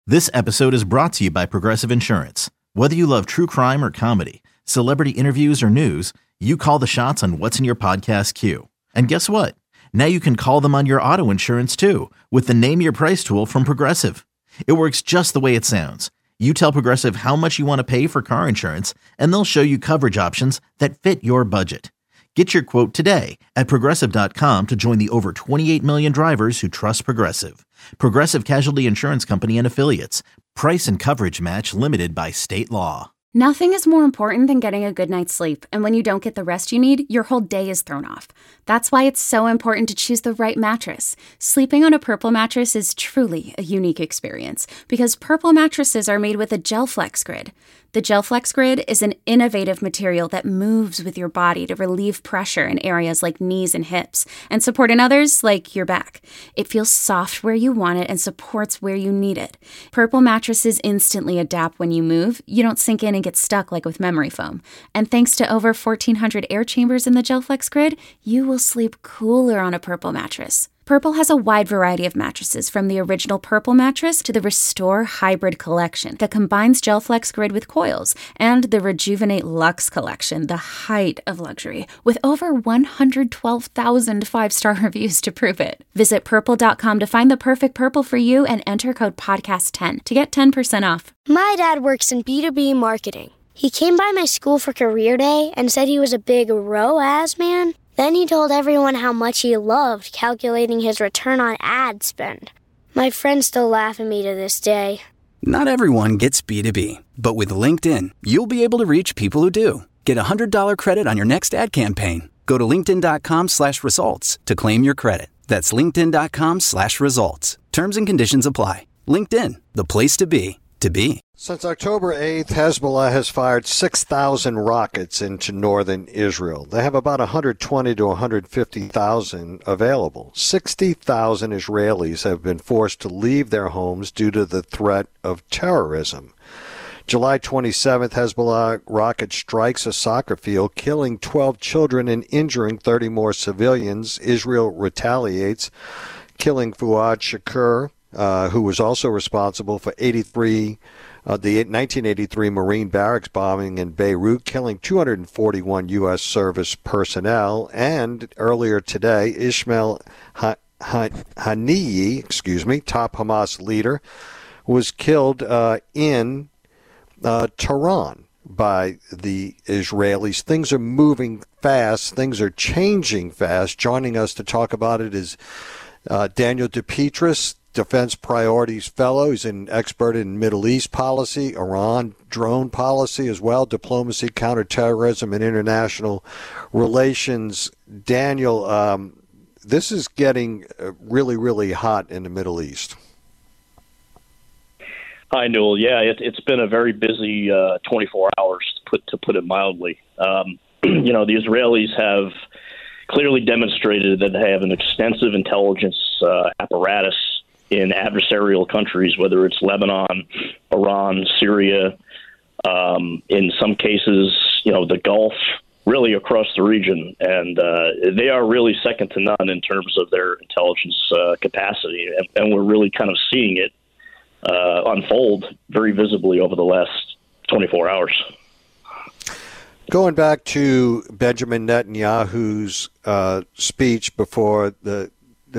This episode is brought to you by Progressive Insurance. Whether you love true crime or comedy, celebrity interviews or news, you call the shots on what's in your podcast queue. And guess what? Now you can call them on your auto insurance too with the Name Your Price tool from Progressive. It works just the way it sounds. You tell Progressive how much you want to pay for car insurance, and they'll show you coverage options that fit your budget. Get your quote today at Progressive.com to join the over 28 million drivers who trust Progressive. Progressive Casualty Insurance Company and Affiliates. Price and coverage match limited by state law. Nothing is more important than getting a good night's sleep, and when you don't get the rest you need, your whole day is thrown off. That's why it's so important to choose the right mattress. Sleeping on a Purple mattress is truly a unique experience because Purple mattresses are made with a GelFlex Grid. The GelFlex Grid is an innovative material that moves with your body to relieve pressure in areas like knees and hips and support in others like your back. It feels soft where you want it and supports where you need it. Purple mattresses instantly adapt when you move. You don't sink in and get stuck like with memory foam. And thanks to over 1,400 air chambers in the GelFlex Grid, you will sleep cooler on a Purple mattress. Purple has a wide variety of mattresses, from the original Purple mattress to the Restore Hybrid collection that combines GelFlex Grid with coils, and the Rejuvenate Luxe collection, the height of luxury, with over 112,000 five-star reviews to prove it. Visit Purple.com to find the perfect Purple for you and enter code PODCAST10 to get 10% off. My dad works in B2B marketing. He came by my school for career day and said he was a big ROAS man. Then he told everyone how much he loved calculating his return on ad spend. My friends still laugh at me to this day. Not everyone gets B2B, but with LinkedIn, you'll be able to reach people who do. Get a $100 credit on your next ad campaign. Go to linkedin.com/results to claim your credit. That's linkedin.com/results. Terms and conditions apply. LinkedIn, the place to be, to be. Since October 8th, Hezbollah has fired 6,000 rockets into northern Israel. They have about 120 to 150,000 available. 60,000 Israelis have been forced to leave their homes due to the threat of terrorism. July 27th, Hezbollah rocket strikes a soccer field, killing 12 children and injuring 30 more civilians. Israel retaliates, killing Fuad Shakur, who was also responsible for the 1983 Marine barracks bombing in Beirut, killing 241 U.S. service personnel. And earlier today, Ismail Haniyeh, top Hamas leader, was killed in Tehran by the Israelis. Things are moving fast. Things are changing fast. Joining us to talk about it is Daniel DePetris, Defense Priorities Fellow. He's an expert in Middle East policy, Iran drone policy as well, diplomacy, counterterrorism, and international relations. Daniel, this is getting really, really hot in the Middle East. Hi, Newell. Yeah, it's been a very busy 24 hours, to put it mildly. The Israelis have clearly demonstrated that they have an extensive intelligence apparatus in adversarial countries, whether it's Lebanon, Iran, Syria, in some cases, the Gulf, really across the region. And they are really second to none in terms of their intelligence capacity. And we're really kind of seeing it unfold very visibly over the last 24 hours. Going back to Benjamin Netanyahu's speech before the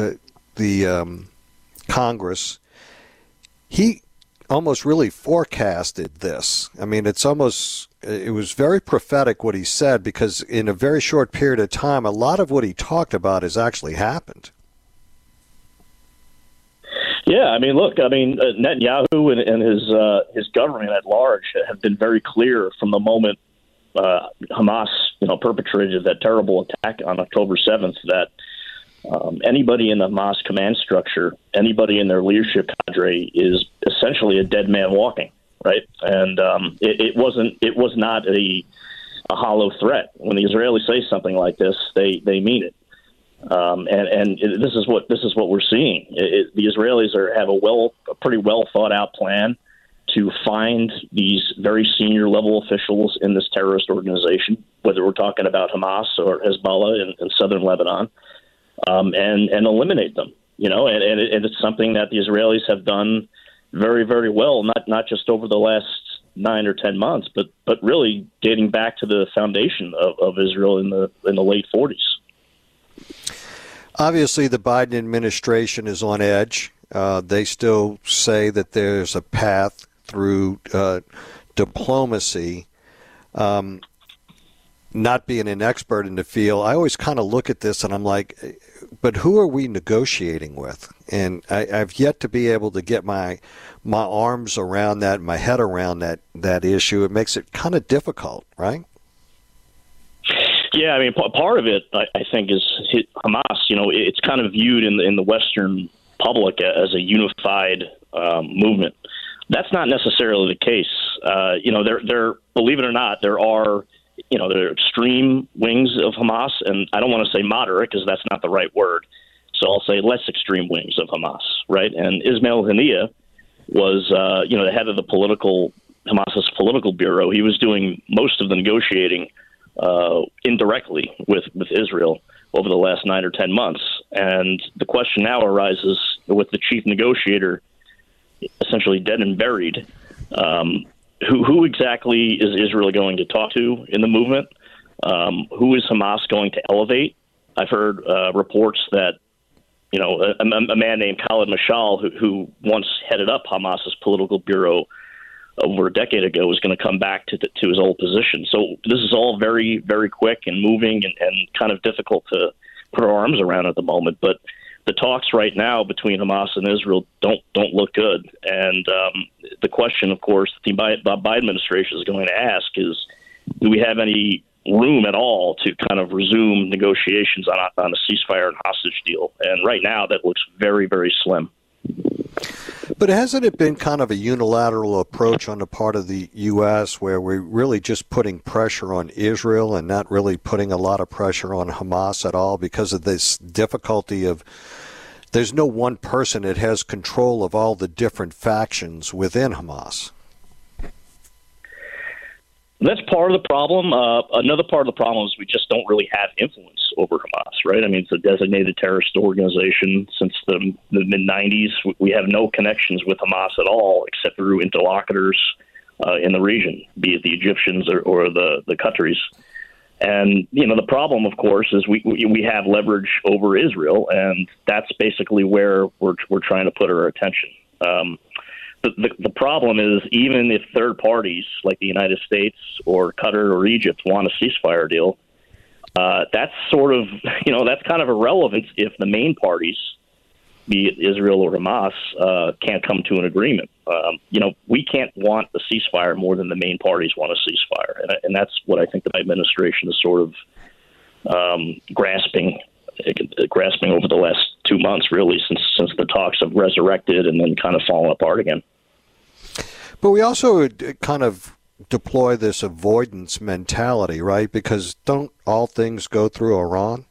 Congress, he almost really forecasted this. I mean, it was very prophetic what he said, because in a very short period of time, a lot of what he talked about has actually happened. Yeah, Netanyahu and his government at large have been very clear from the moment Hamas, perpetrated that terrible attack on October 7th that anybody in the Hamas command structure, anybody in their leadership cadre is essentially a dead man walking, right? And it was not a hollow threat. When the Israelis say something like this, they mean it. And this is what we're seeing. The Israelis have a pretty well thought out plan to find these very senior level officials in this terrorist organization, whether we're talking about Hamas or Hezbollah in southern Lebanon, and eliminate them. And it's something that the Israelis have done very, very well, not just over the last 9 or 10 months, but really dating back to the foundation of Israel in the late 40s. Obviously, the Biden administration is on edge. They still say that there's a path through diplomacy. Not being an expert in the field, I always kind of look at this and I'm like, but who are we negotiating with? And I've yet to be able to get my arms around that, my head around that issue. It makes it kind of difficult, right? Yeah, I mean, part of it, I think, is Hamas. You know, it's kind of viewed in the Western public as a unified movement. That's not necessarily the case. You know, there, believe it or not, there are extreme wings of Hamas, and I don't want to say moderate because that's not the right word. So I'll say less extreme wings of Hamas, right? And Ismail Haniyeh was, the head of the Hamas's political bureau. He was doing most of the negotiating indirectly with Israel over the last 9 or 10 months. And the question now arises with the chief negotiator essentially dead and buried. Who exactly is Israel going to talk to in the movement? Who is Hamas going to elevate? I've heard reports that, a man named Khaled Mashal, who once headed up Hamas's political bureau over a decade ago, was going to come back to his old position. So this is all very, very quick and moving and kind of difficult to put our arms around at the moment. But the talks right now between Hamas and Israel don't look good. And the question, of course, the Biden administration is going to ask is, do we have any room at all to kind of resume negotiations on a ceasefire and hostage deal? And right now that looks very, very slim. But hasn't it been kind of a unilateral approach on the part of the U.S. where we're really just putting pressure on Israel and not really putting a lot of pressure on Hamas at all because of this difficulty of there's no one person that has control of all the different factions within Hamas? That's part of the problem. Another part of the problem is we just don't really have influence over Hamas, right? I mean, it's a designated terrorist organization since the mid-'90s. We have no connections with Hamas at all except through interlocutors in the region, be it the Egyptians or the Qataris. And, the problem, of course, is we have leverage over Israel, and that's basically where we're trying to put our attention. The problem is even if third parties like the United States or Qatar or Egypt want a ceasefire deal, that's sort of, that's kind of irrelevant if the main parties, be it Israel or Hamas, can't come to an agreement. We can't want a ceasefire more than the main parties want a ceasefire. And that's what I think the administration is sort of grasping over the last 2 months, really, since the talks have resurrected and then kind of fallen apart again. But we also kind of deploy this avoidance mentality, right? Because don't all things go through Iran?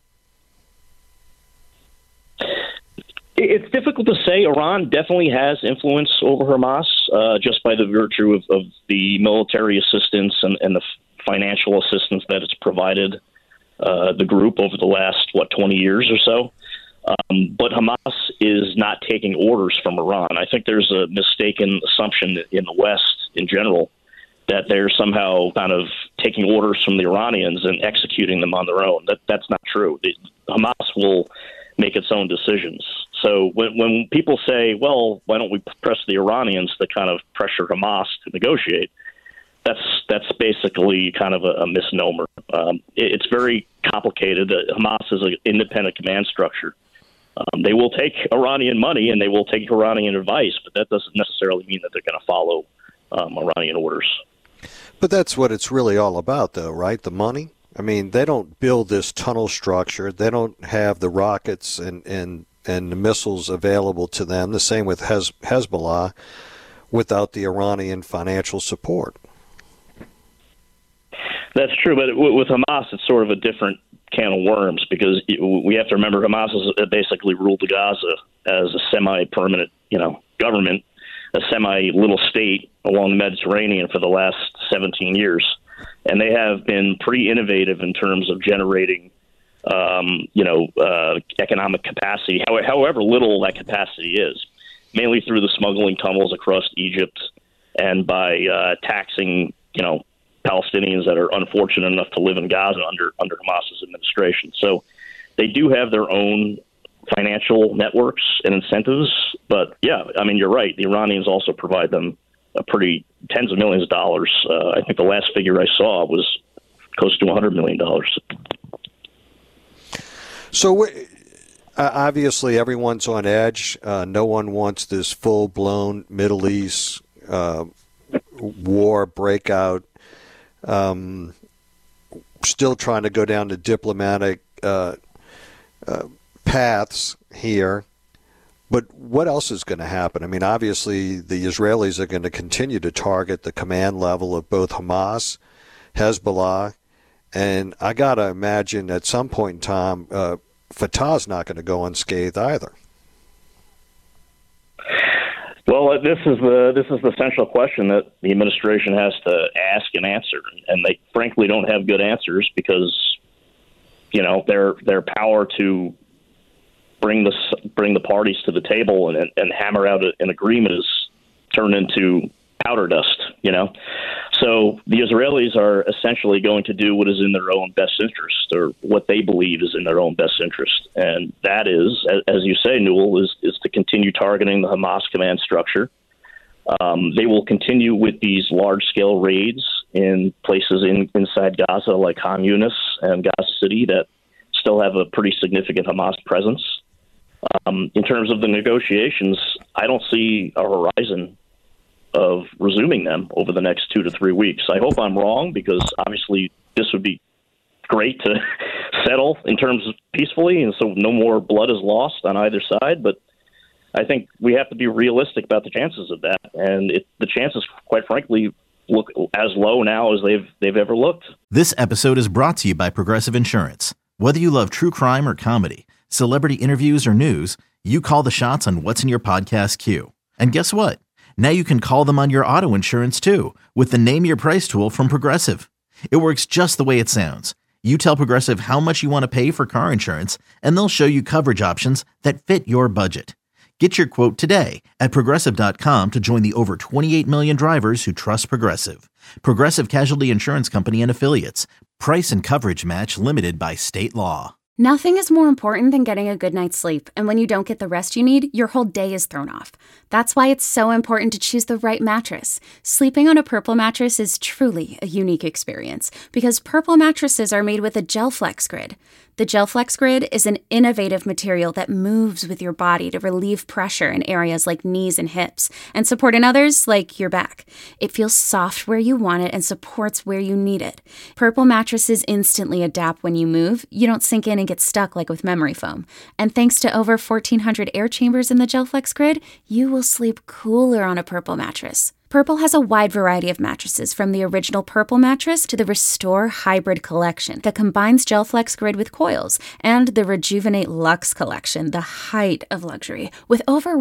It's difficult to say. Iran definitely has influence over Hamas just by the virtue of the military assistance and the financial assistance that it's provided the group over the last, 20 years or so. But Hamas is not taking orders from Iran. I think there's a mistaken assumption in the West in general that they're somehow kind of taking orders from the Iranians and executing them on their own. That's not true. Hamas will make its own decisions. So when people say, well, why don't we press the Iranians to kind of pressure Hamas to negotiate, that's basically kind of a misnomer. It's very complicated. Hamas is an independent command structure. They will take Iranian money and they will take Iranian advice, but that doesn't necessarily mean that they're going to follow Iranian orders. But that's what it's really all about, though, right? The money? I mean, they don't build this tunnel structure. They don't have the rockets and the missiles available to them, the same with Hezbollah, without the Iranian financial support. That's true, but with Hamas, it's sort of a different can of worms because we have to remember Hamas has basically ruled Gaza as a semi-permanent, government, a semi-little state along the Mediterranean for the last 17 years. And they have been pretty innovative in terms of generating, economic capacity, however little that capacity is. mainly through the smuggling tunnels across Egypt and by taxing, Palestinians that are unfortunate enough to live in Gaza under Hamas's administration. So they do have their own financial networks and incentives. But, yeah, I mean, you're right. The Iranians also provide them tens of millions of dollars. I think the last figure I saw was close to $100 million. So obviously everyone's on edge. No one wants this full-blown Middle East war breakout. Still trying to go down the diplomatic paths here. But what else is going to happen? I mean, obviously the Israelis are going to continue to target the command level of both Hamas, Hezbollah, and I got to imagine at some point in time, Fatah's not going to go unscathed either. Well, this is the central question that the administration has to ask and answer, and they frankly don't have good answers because, their power to bring the parties to the table and hammer out an agreement is turned into powder dust. So the Israelis are essentially going to do what is in their own best interest, or what they believe is in their own best interest. And that is, as you say, Newell, is to continue targeting the Hamas command structure. They will continue with these large-scale raids in places inside Gaza, like Khan Yunis and Gaza City, that still have a pretty significant Hamas presence. In terms of the negotiations, I don't see a horizon of resuming them over the next 2 to 3 weeks. I hope I'm wrong, because obviously this would be great to settle in terms of peacefully, and so no more blood is lost on either side. But I think we have to be realistic about the chances of that, and the chances, quite frankly, look as low now as they've ever looked. This episode is brought to you by Progressive Insurance. Whether you love true crime or comedy, celebrity interviews or news, you call the shots on what's in your podcast queue. And guess what? Now you can call them on your auto insurance too, with the Name Your Price tool from Progressive. It works just the way it sounds. You tell Progressive how much you want to pay for car insurance, and they'll show you coverage options that fit your budget. Get your quote today at Progressive.com to join the over 28 million drivers who trust Progressive. Progressive Casualty Insurance Company and Affiliates. Price and coverage match limited by state law. Nothing is more important than getting a good night's sleep, and when you don't get the rest you need, your whole day is thrown off. That's why it's so important to choose the right mattress. Sleeping on a Purple mattress is truly a unique experience, because Purple mattresses are made with a GelFlex Grid. The GelFlex Grid is an innovative material that moves with your body to relieve pressure in areas like knees and hips, and support in others like your back. It feels soft where you want it and supports where you need it. Purple mattresses instantly adapt when you move. You don't sink in and get stuck like with memory foam. And thanks to over 1,400 air chambers in the GelFlex Grid, you will sleep cooler on a Purple mattress. Purple has a wide variety of mattresses, from the original Purple mattress to the Restore Hybrid collection that combines GelFlex Grid with coils, and the Rejuvenate Luxe collection, the height of luxury, with over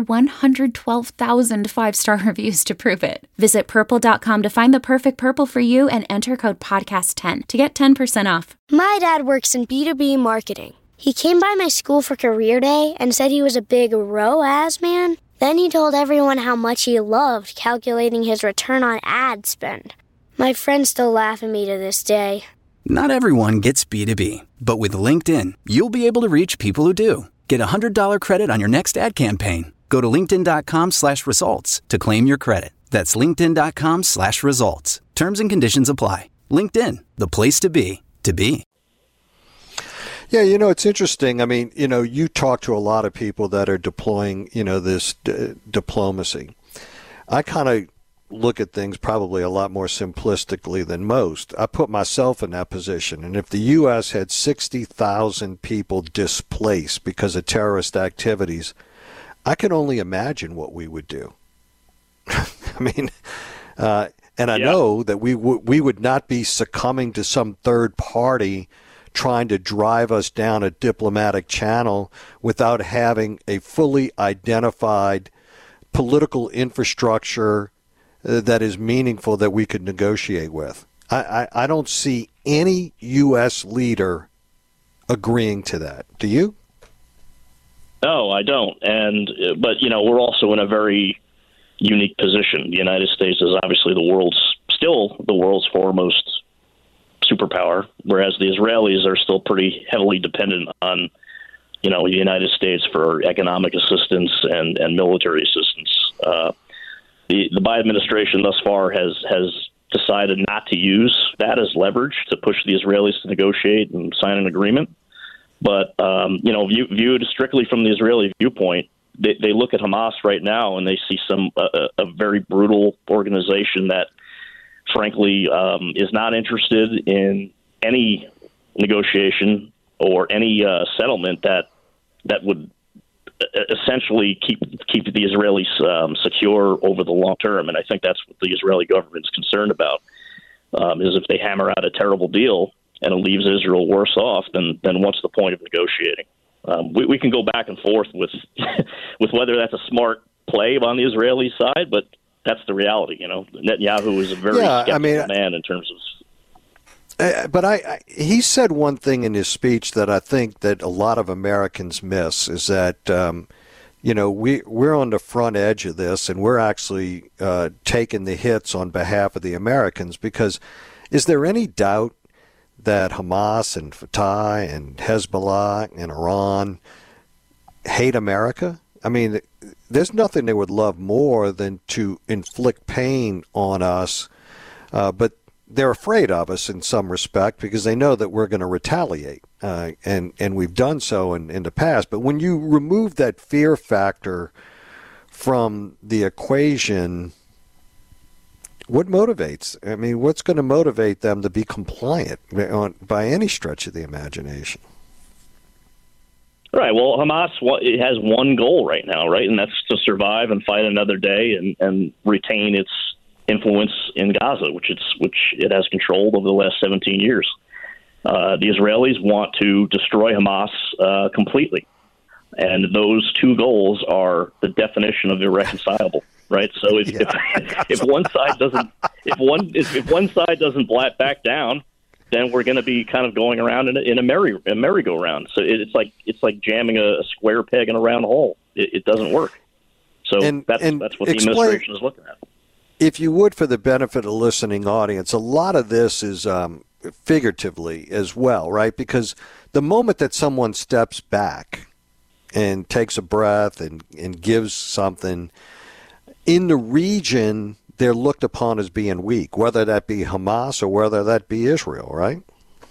112,000 five-star reviews to prove it. Visit Purple.com to find the perfect Purple for you and enter code PODCAST10 to get 10% off. My dad works in B2B marketing. He came by my school for career day and said he was a big ROAS man. Then he told everyone how much he loved calculating his return on ad spend. My friends still laugh at me to this day. Not everyone gets B2B, but with LinkedIn, you'll be able to reach people who do. Get a $100 credit on your next ad campaign. Go to linkedin.com/results to claim your credit. That's linkedin.com/results. Terms and conditions apply. LinkedIn, the place to be, to be. Yeah, it's interesting. I mean, you talk to a lot of people that are deploying, this diplomacy. I kind of look at things probably a lot more simplistically than most. I put myself in that position. And if the U.S. had 60,000 people displaced because of terrorist activities, I can only imagine what we would do. I mean, and I know that we would not be succumbing to some third party trying to drive us down a diplomatic channel without having a fully identified political infrastructure that is meaningful that we could negotiate with. I don't see any U.S. leader agreeing to that. Do you? No, I don't. But we're also in a very unique position. The United States is obviously still the world's foremost superpower, whereas the Israelis are still pretty heavily dependent on, the United States for economic assistance and military assistance. The Biden administration thus far has decided not to use that as leverage to push the Israelis to negotiate and sign an agreement. But, viewed strictly from the Israeli viewpoint, they look at Hamas right now and they see a very brutal organization that, frankly, is not interested in any negotiation or any settlement that would essentially keep the Israelis secure over the long term. And I think that's what the Israeli government's concerned about, is if they hammer out a terrible deal and it leaves Israel worse off, then what's the point of negotiating? We can go back and forth with with whether that's a smart play on the Israeli side, but that's the reality. Netanyahu is a very skeptical man in terms of. But he said one thing in his speech that I think that a lot of Americans miss is that we're on the front edge of this, and we're actually taking the hits on behalf of the Americans, because is there any doubt that Hamas and Fatah and Hezbollah and Iran hate America? I mean, there's nothing they would love more than to inflict pain on us, but they're afraid of us in some respect because they know that we're going to retaliate, and we've done so in the past. But when you remove that fear factor from the equation, what motivates? I mean, what's going to motivate them to be compliant by any stretch of the imagination? Right. Well, Hamas has one goal right now, right? And that's to survive and fight another day and retain its influence in Gaza, which it has controlled over the last 17 years. The Israelis want to destroy Hamas completely. And those two goals are the definition of irreconcilable. Right, so if one side doesn't back down, then we're going to be kind of going around in a merry-go-round. So it's like jamming a square peg in a round hole. It doesn't work. So that's what the administration is looking at. If you would, for the benefit of the listening audience, a lot of this is figuratively as well, right? Because the moment that someone steps back and takes a breath and gives something, in the region, they're looked upon as being weak, whether that be Hamas or whether that be Israel, right?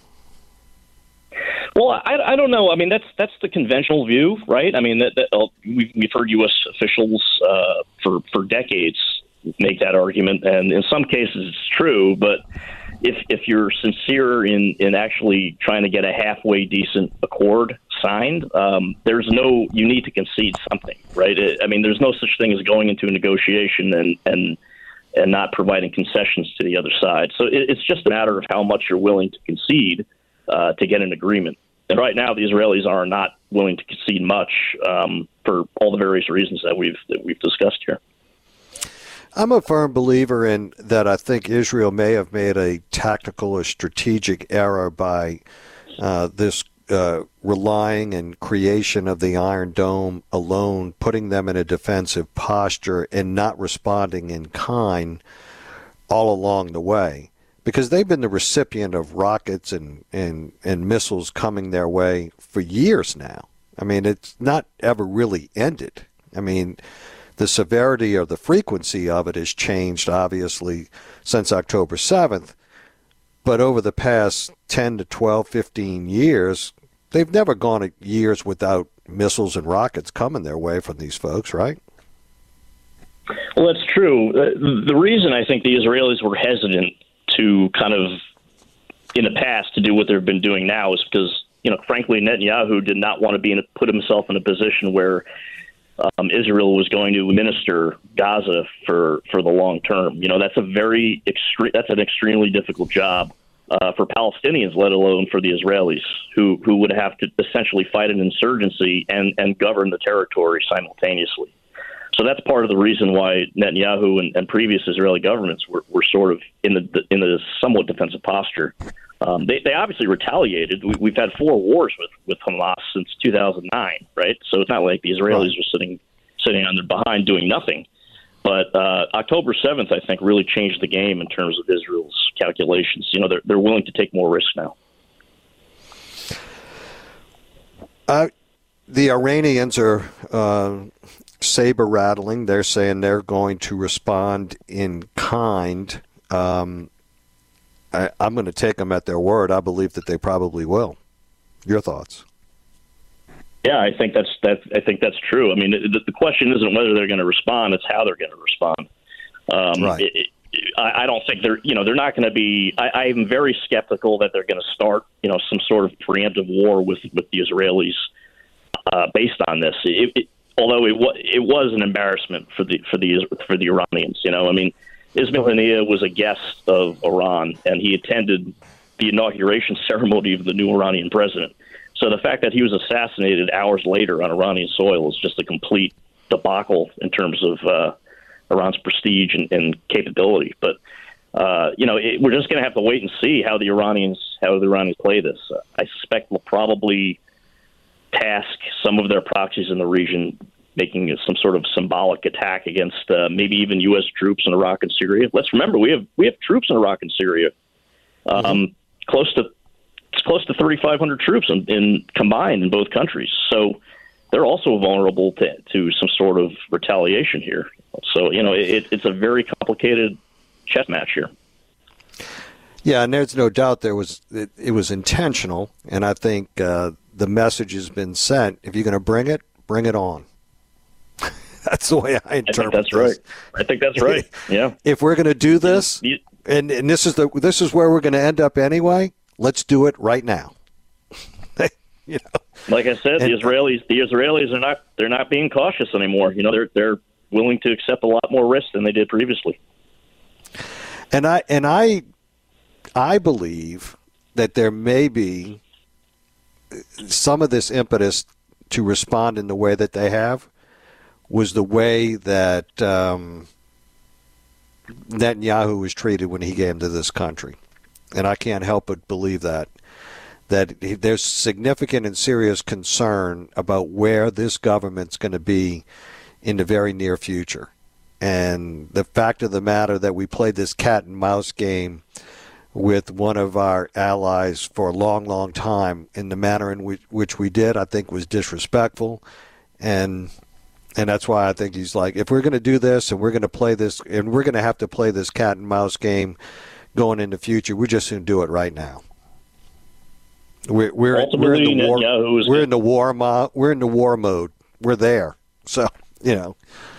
Well, I don't know. I mean, that's the conventional view, right? I mean, we've heard U.S. officials for decades make that argument, and in some cases it's true. But if you're sincere in actually trying to get a halfway decent accord signed, you need to concede something, right? There's no such thing as going into a negotiation and not providing concessions to the other side. So it's just a matter of how much you're willing to concede to get an agreement. And right now, the Israelis are not willing to concede much for all the various reasons that we've discussed here. I'm a firm believer in that. I think Israel may have made a tactical or strategic error by this relying and creation of the Iron Dome alone, putting them in a defensive posture and not responding in kind all along the way, because they've been the recipient of rockets and missiles coming their way for years now. I mean, it's not ever really ended. I mean, the severity or the frequency of it has changed, obviously, since October 7th. But over the past 10 to 12, 15 years, they've never gone years without missiles and rockets coming their way from these folks, right? Well, that's true. The reason I think the Israelis were hesitant to kind of, in the past, to do what they've been doing now is because, frankly, Netanyahu did not want to put himself in a position where Israel was going to administer Gaza for the long term. That's that's an extremely difficult job for Palestinians, let alone for the Israelis, who would have to essentially fight an insurgency and govern the territory simultaneously. So that's part of the reason why Netanyahu and previous Israeli governments were sort of in the somewhat defensive posture They obviously retaliated. We've had 4 wars with Hamas since 2009, right? So it's not like the Israelis were sitting on their behind doing nothing. But October 7th, I think, really changed the game in terms of Israel's calculations. You know, they're willing to take more risk now. The Iranians are saber rattling. They're saying they're going to respond in kind. I'm going to take them at their word. I believe that they probably will. Your thoughts? Yeah, I think that's true. I mean, the question isn't whether they're going to respond; it's how they're going to respond. Right. I don't think they're not going to be. I am very skeptical that they're going to start, some sort of preemptive war with the Israelis based on this. Although it was an embarrassment for the Iranians. I mean, Ismail Haniyeh was a guest of Iran, and he attended the inauguration ceremony of the new Iranian president. So the fact that he was assassinated hours later on Iranian soil is just a complete debacle in terms of Iran's prestige and capability. But we're just going to have to wait and see how the Iranians play this. I suspect they'll probably task some of their proxies in the region making some sort of symbolic attack against maybe even U.S. troops in Iraq and Syria. Let's remember we have troops in Iraq and Syria, close to 3,500 troops in combined in both countries. So they're also vulnerable to some sort of retaliation here. So it's a very complicated chess match here. Yeah, and there's no doubt it was intentional, and I think the message has been sent. If you're going to bring it on. That's the way I interpret that's this. Right. I think that's right. Yeah. If we're going to do this, and this is where we're going to end up anyway, let's do it right now. Like I said, the Israelis they're not being cautious anymore. They're willing to accept a lot more risk than they did previously. And I believe that there may be some of this impetus to respond in the way that they have was the way that Netanyahu was treated when he came to this country. And I can't help but believe that there's significant and serious concern about where this government's going to be in the very near future. And the fact of the matter that we played this cat and mouse game with one of our allies for a long, long time in the manner in which we did, I think was disrespectful. And that's why I think he's like, if we're going to do this and we're going to play this and we're going to have to play this cat and mouse game going in the future, we're just going to do it right now. We're in the war mode. We're there. So, Yeah.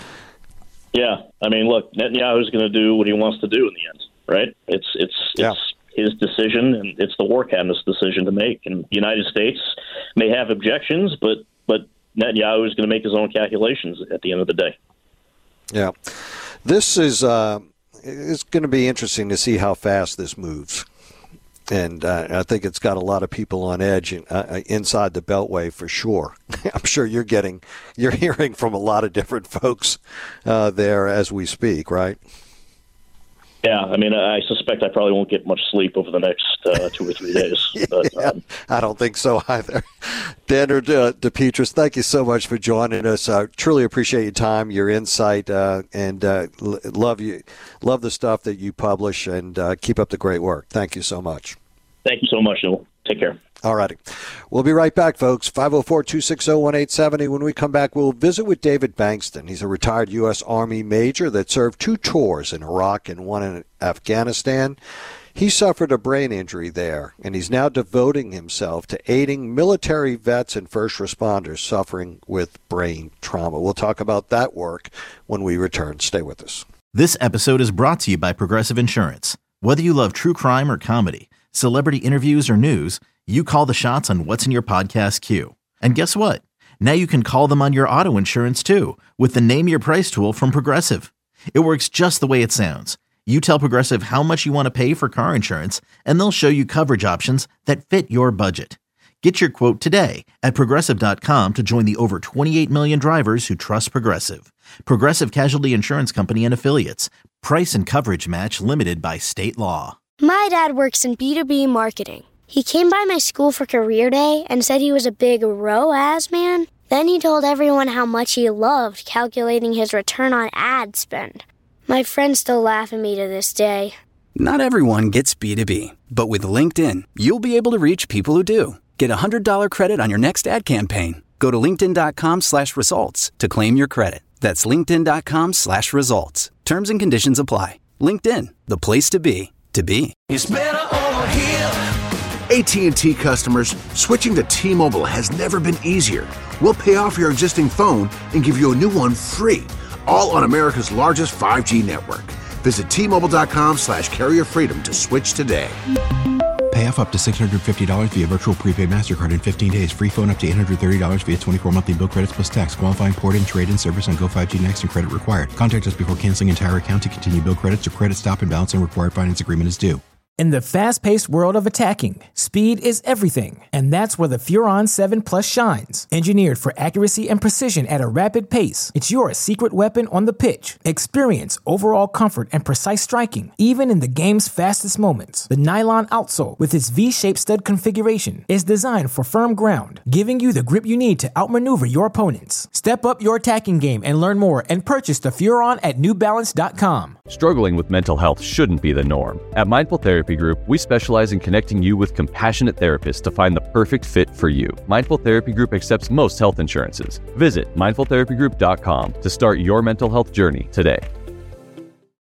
I mean, look, Netanyahu's going to do what he wants to do in the end, right? It's his decision, and it's the war cabinet's decision to make. And the United States may have objections, but Netanyahu is going to make his own calculations at the end of the day. Yeah. This is it's going to be interesting to see how fast this moves. And I think it's got a lot of people on edge inside the Beltway for sure. I'm sure you're hearing from a lot of different folks there as we speak, right? Yeah, I mean, I suspect I probably won't get much sleep over the next 2 or 3 days. But, I don't think so either. Daniel DePetris, thank you so much for joining us. I truly appreciate your time, your insight, and love the stuff that you publish, and keep up the great work. Thank you so much. Thank you so much, Neil. Take care. All righty. We'll be right back, folks. 504-260-1870. When we come back, we'll visit with David Bankston. He's a retired U.S. Army major that served 2 tours in Iraq and 1 in Afghanistan. He suffered a brain injury there, and he's now devoting himself to aiding military vets and first responders suffering with brain trauma. We'll talk about that work when we return. Stay with us. This episode is brought to you by Progressive Insurance. Whether you love true crime or comedy, celebrity interviews or news, you call the shots on what's in your podcast queue. And guess what? Now you can call them on your auto insurance too with the Name Your Price tool from Progressive. It works just the way it sounds. You tell Progressive how much you want to pay for car insurance, and they'll show you coverage options that fit your budget. Get your quote today at Progressive.com to join the over 28 million drivers who trust Progressive. Progressive Casualty Insurance Company and Affiliates. Price and coverage match limited by state law. My dad works in B2B marketing. He came by my school for career day and said he was a big ROAS man. Then he told everyone how much he loved calculating his return on ad spend. My friends still laugh at me to this day. Not everyone gets B2B, but with LinkedIn, you'll be able to reach people who do. Get a $100 credit on your next ad campaign. Go to linkedin.com/results to claim your credit. That's linkedin.com/results. Terms and conditions apply. LinkedIn, the place to be, to be. It's better over here. AT&T customers, switching to T-Mobile has never been easier. We'll pay off your existing phone and give you a new one free, all on America's largest 5G network. Visit T-Mobile.com/carrier freedom to switch today. Pay off up to $650 via virtual prepaid MasterCard in 15 days. Free phone up to $830 via 24 monthly bill credits plus tax. Qualifying port-in, trade-in service on Go5G Next and credit required. Contact us before canceling entire account to continue bill credits or credit stop and balance and required finance agreement is due. In the fast-paced world of attacking, speed is everything, and that's where the Furon 7 Plus shines. Engineered for accuracy and precision at a rapid pace, it's your secret weapon on the pitch. Experience overall comfort and precise striking, even in the game's fastest moments. The nylon outsole, with its V-shaped stud configuration, is designed for firm ground, giving you the grip you need to outmaneuver your opponents. Step up your attacking game and learn more and purchase the Furon at NewBalance.com. Struggling with mental health shouldn't be the norm. At Mindful Therapy Group, we specialize in connecting you with compassionate therapists to find the perfect fit for you. Mindful Therapy Group accepts most health insurances. Visit mindfultherapygroup.com to start your mental health journey today.